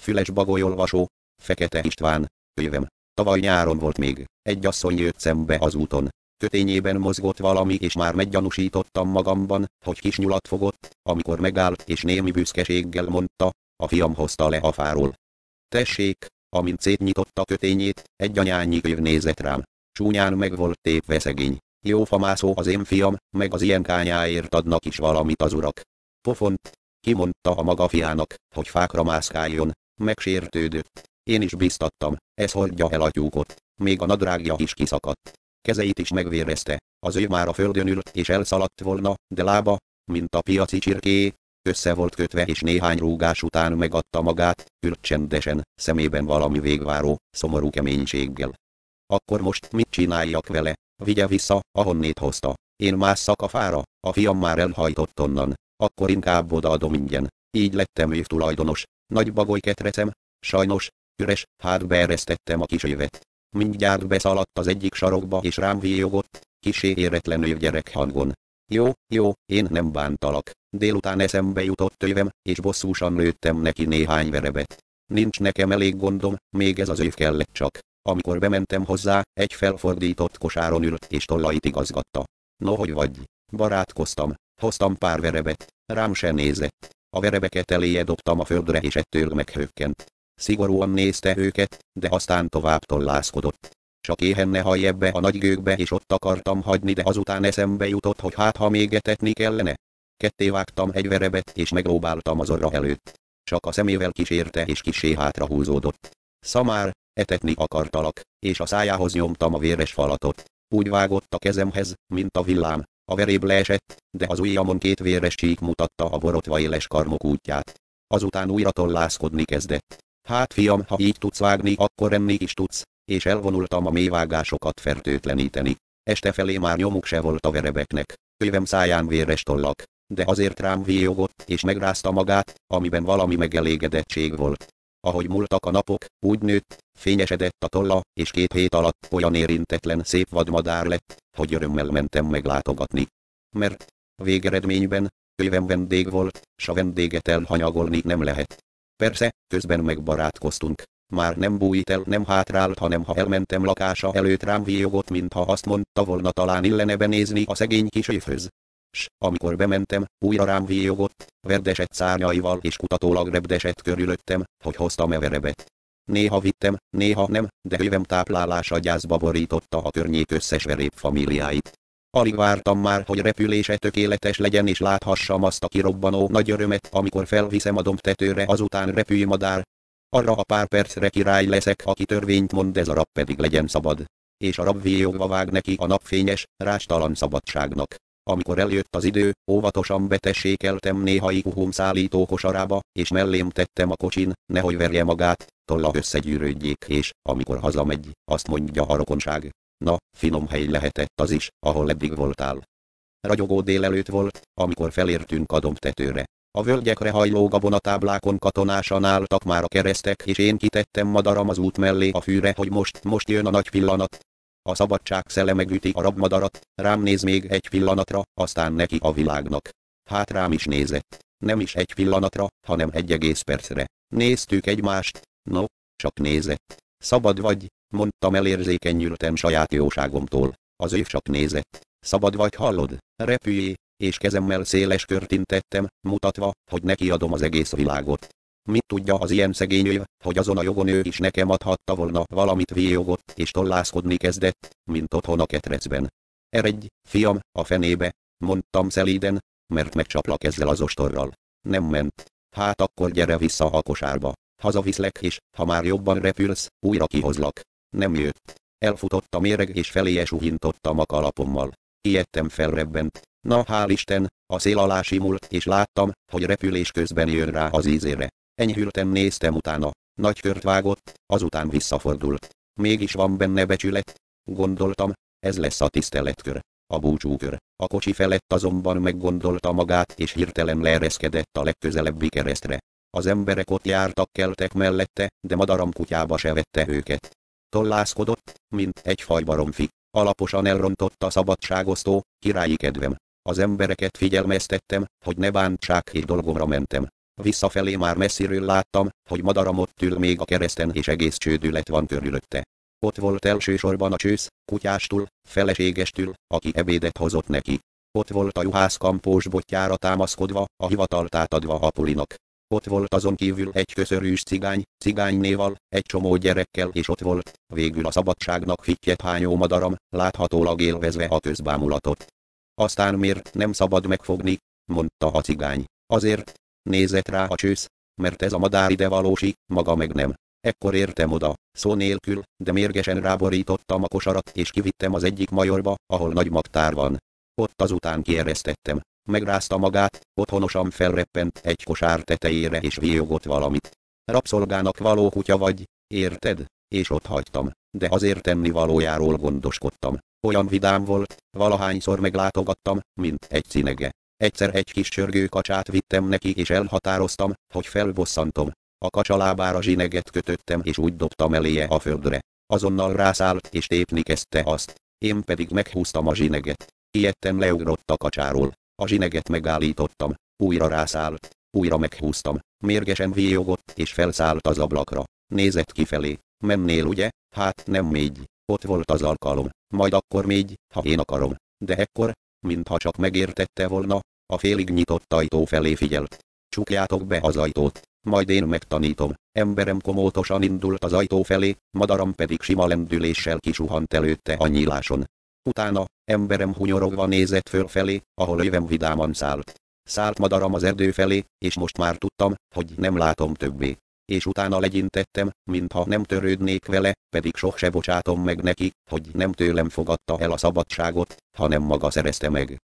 Füles bagolyolvasó, Fekete István, könyvem. Tavaly nyáron volt még, egy asszony jött szembe az úton. Kötényében mozgott valami és már meggyanúsítottam magamban, hogy kis nyulat fogott, amikor megállt és némi büszkeséggel mondta, a fiam hozta le a fáról. Tessék, amint szétnyitotta kötényét, egy anyányi könyv nézett rám. Csúnyán meg volt tépve szegény. Jó famászó az én fiam, meg az ilyen kányáért adnak is valamit az urak. Pofont, kimondta a maga fiának, hogy fákra mászkáljon, megsértődött. Én is biztattam, ez hordja el a tyúkot, még a nadrágja is kiszakadt. Kezeit is megvérezte, az ő már a földön ült és elszaladt volna, de lába, mint a piaci csirké, össze volt kötve és néhány rúgás után megadta magát, ült csendesen, szemében valami végváró, szomorú keménységgel. Akkor most mit csináljak vele? Vigye vissza, ahonnét hozta. Én másszak a fára, a fiam már elhajtott onnan, akkor inkább odaadom ingyen. Így lettem ő tulajdonos. Nagy bagoly ketrecem, sajnos, üres, hát beeresztettem a kis övet. Mindjárt beszaladt az egyik sarokba és rám víjogott, kissé éretlenül gyerek hangon. Jó, én nem bántalak. Délután eszembe jutott tövem, és bosszúsan lőttem neki néhány verebet. Nincs nekem elég gondom, még ez az öv kellett csak. Amikor bementem hozzá, egy felfordított kosáron ült és tollait igazgatta. No, hogy vagy? Barátkoztam, hoztam pár verebet, rám se nézett. A verebeket eléje dobtam a földre és ettől meghökkent. Szigorúan nézte őket, de aztán tovább tollászkodott. Csak éhen ne hajj ebbe a nagy gőgbe és ott akartam hagyni, de azután eszembe jutott, hogy hát ha még etetni kellene. Ketté vágtam egy verebet és megróbáltam az orra előtt. Csak a szemével kísérte és kissé hátra húzódott. Szamár, etetni akartalak, és a szájához nyomtam a véres falatot. Úgy vágott a kezemhez, mint a villám. A veréb leesett, de az ujjamon két véres csík mutatta a borotva éles karmok útját. Azután újra tollászkodni kezdett. Hát fiam, ha így tudsz vágni, akkor enni is tudsz, és elvonultam a mélyvágásokat fertőtleníteni. Este felé már nyomuk se volt a verebeknek. Kövem száján véres tollak, de azért rám víjogott és megrázta magát, amiben valami megelégedettség volt. Ahogy múltak a napok, úgy nőtt, fényesedett a tolla, és 2 hét alatt olyan érintetlen szép vadmadár lett, hogy örömmel mentem meglátogatni. Mert végeredményben kövem vendég volt, s a vendéget elhanyagolni nem lehet. Persze, közben megbarátkoztunk. Már nem bújt el, nem hátrált, hanem ha elmentem lakása előtt rám víjogott, mintha azt mondta volna, talán illene benézni a szegény kis öfhöz. S amikor bementem, újra rám víjogott, verdesett szárnyaival és kutatólag repdesett körülöttem, hogy hoztam-e verebet. Néha vittem, néha nem, de kövem táplálása gyászba borította a környék összes verép famíliáit. Alig vártam már, hogy repülése tökéletes legyen és láthassam azt a kirobbanó nagy örömet, amikor felviszem a dombtetőre, azután repülj madár. Arra a pár percre király leszek, aki törvényt mond, ez a rab pedig legyen szabad. És a rab víjogva vág neki a napfényes, rástalan szabadságnak. Amikor eljött az idő, óvatosan betessékeltem néhai kuhum szállító kosarába, és mellém tettem a kocsin, nehogy verje magát, tolla összegyűrődjék, és amikor hazamegy, azt mondja a rokonság. Na, finom hely lehetett az is, ahol eddig voltál. Ragyogó délelőtt volt, amikor felértünk a dombtetőre. A völgyekre hajló gabonatáblákon katonásan álltak már a keresztek, és én kitettem madaram az út mellé a fűre, hogy most jön a nagy pillanat. A szabadság szele megüti a rabmadarat, rám néz még egy pillanatra, aztán neki a világnak. Hát rám is nézett. Nem is egy pillanatra, hanem 1 percre. Néztük egymást, no, csak nézett. Szabad vagy, mondtam elérzékenyülten saját jóságomtól. Az ő csak nézett. Szabad vagy, hallod? Repüljé, és kezemmel széles kört intettem, mutatva, hogy neki adom az egész világot. Mit tudja az ilyen szegény ő, hogy azon a jogon ő is nekem adhatta volna valamit, víjogott és tollászkodni kezdett, mint otthon a ketrecben. Eredj, fiam, a fenébe, mondtam szelíden, mert megcsaplak ezzel az ostorral. Nem ment. Hát akkor gyere vissza a kosárba. Hazaviszlek, és ha már jobban repülsz, újra kihozlak. Nem jött. Elfutott a méreg és feléje suhintottam a kalapommal. Ijedtem, felrebbent. Na hál' Isten, a szél alá simult, és láttam, hogy repülés közben jön rá az ízére. Enyhülten néztem utána. Nagy kört vágott, azután visszafordult. Mégis van benne becsület. Gondoltam, ez lesz a tiszteletkör, a búcsúkör. A kocsi felett azonban meggondolta magát, és hirtelen leereszkedett a legközelebbi keresztre. Az emberek ott jártak, keltek mellette, de madaram kutyába se vette őket. Tollászkodott, mint egy faj baromfi. Alaposan elrontotta a szabadságosztó, királyi kedvem. Az embereket figyelmeztettem, hogy ne bántsák, és dolgomra mentem. Visszafelé már messziről láttam, hogy madaram ott ül még a kereszten és egész csődület van körülötte. Ott volt elsősorban a csősz, kutyástól, feleségestől, aki ebédet hozott neki. Ott volt a juhász kampós botjára támaszkodva, a hivatalt átadva Apulinak. Ott volt azon kívül egy köszörűs cigánynéval, egy csomó gyerekkel, és ott volt, végül a szabadságnak fittyet hányó madaram, láthatólag élvezve a közbámulatot. Aztán miért nem szabad megfogni, mondta a cigány. Azért, nézett rá a csősz, mert ez a madár ide valósi, maga meg nem. Ekkor értem oda, szó nélkül, de mérgesen ráborítottam a kosarat és kivittem az egyik majorba, ahol nagy magtár van. Ott azután kieresztettem. Megrázta magát, otthonosan felreppent egy kosár tetejére és vihogott valamit. Rabszolgának való kutya vagy, érted? És ott hagytam, de azért tenni valójáról gondoskodtam. Olyan vidám volt, valahányszor meglátogattam, mint egy cinege. Egyszer egy kis csörgő kacsát vittem neki és elhatároztam, hogy felbosszantom. A kacsa lábára zsineget kötöttem és úgy dobtam eléje a földre. Azonnal rászállt és tépni kezdte azt. Én pedig meghúztam a zsineget. Ijedten leugrott a kacsáról. A zsineget megállítottam. Újra rászállt. Újra meghúztam. Mérgesen vihogott és felszállt az ablakra. Nézett kifelé. Mennél ugye? Hát nem mégy. Ott volt az alkalom. Majd akkor mégy, ha én akarom. De ekkor, mintha csak megértette volna, a félig nyitott ajtó felé figyelt. Csukjátok be az ajtót, majd én megtanítom. Emberem komótosan indult az ajtó felé, madaram pedig sima lendüléssel kisuhant előtte a nyíláson. Utána, emberem hunyorogva nézett fölfelé, ahol övem vidáman szállt. Szállt madaram az erdő felé, és most már tudtam, hogy nem látom többé. És utána legyintettem, mintha nem törődnék vele, pedig sohse bocsátom meg neki, hogy nem tőlem fogadta el a szabadságot, hanem maga szerezte meg.